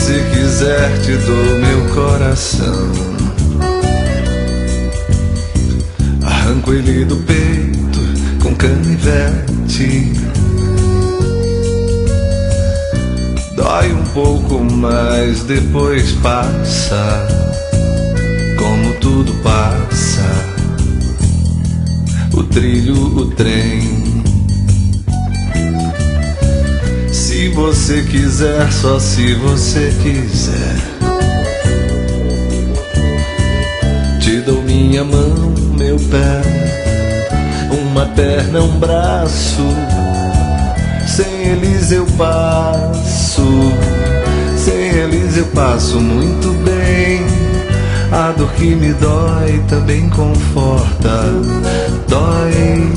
você quiser, te dou meu coração. Arranco ele do peito com canivete. Dói um pouco, mas depois passa, como tudo passa. O trilho, o trem. Se você quiser, só se você quiser, te dou minha mão, meu pé, uma perna, um braço. Sem eles eu passo, sem eles eu passo muito bem. A dor que me dói também conforta, dói,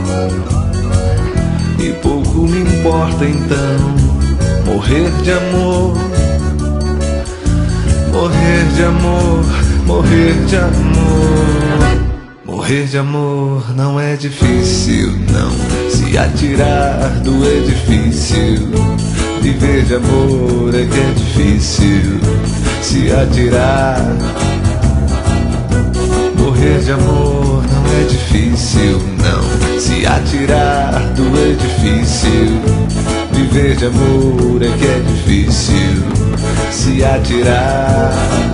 e pouco me importa então morrer de amor, morrer de amor, morrer de amor. Morrer de amor não é difícil, não, se atirar do edifício. Viver de amor é que é difícil, se atirar. Morrer de amor não é difícil, não, se atirar do edifício. Viver de amor é que é difícil, se atirar.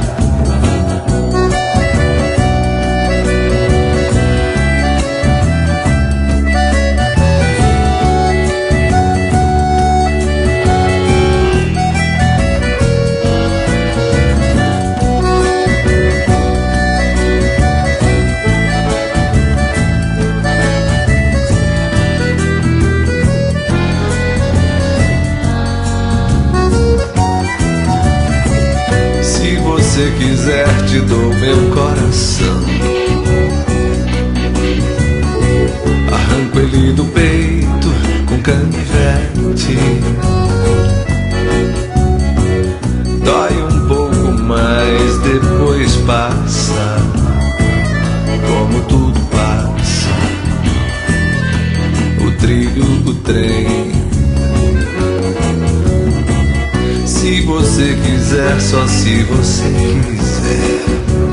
Se você quiser, te dou meu coração. Arranco ele do peito com canivete. Dói um pouco, mas depois passa, como tudo passa. O trilho, o trem. Se você quiser, só se você quiser,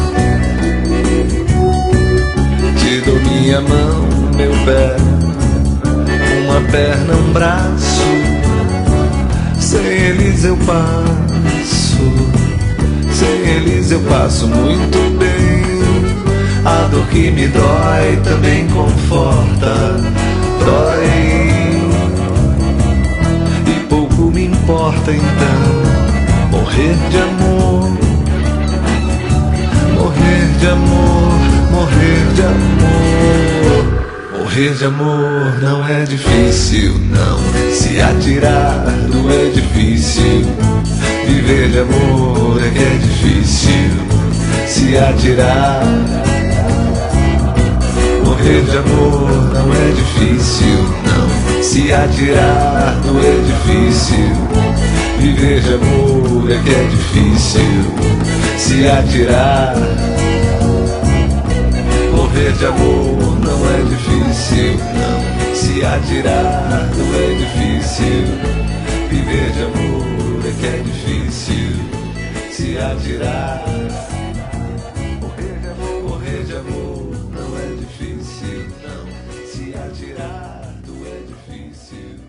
te dou minha mão, meu pé, uma perna, um braço. Sem eles eu passo, sem eles eu passo muito bem. A dor que me dói também conforta, dói, e pouco me importa então morrer de amor, morrer de amor, morrer de amor. Morrer de amor não é difícil, não, se atirar do edifício. Viver de amor é que é difícil, se atirar. Morrer de amor não é difícil, não, se atirar do edifício. Viver de amor é que é difícil, se atirar. Morrer de amor não é difícil, não, se atirar do edifício. Viver de amor é que é difícil, se atirar. Morrer de amor não é difícil, não, se atirar do edifício.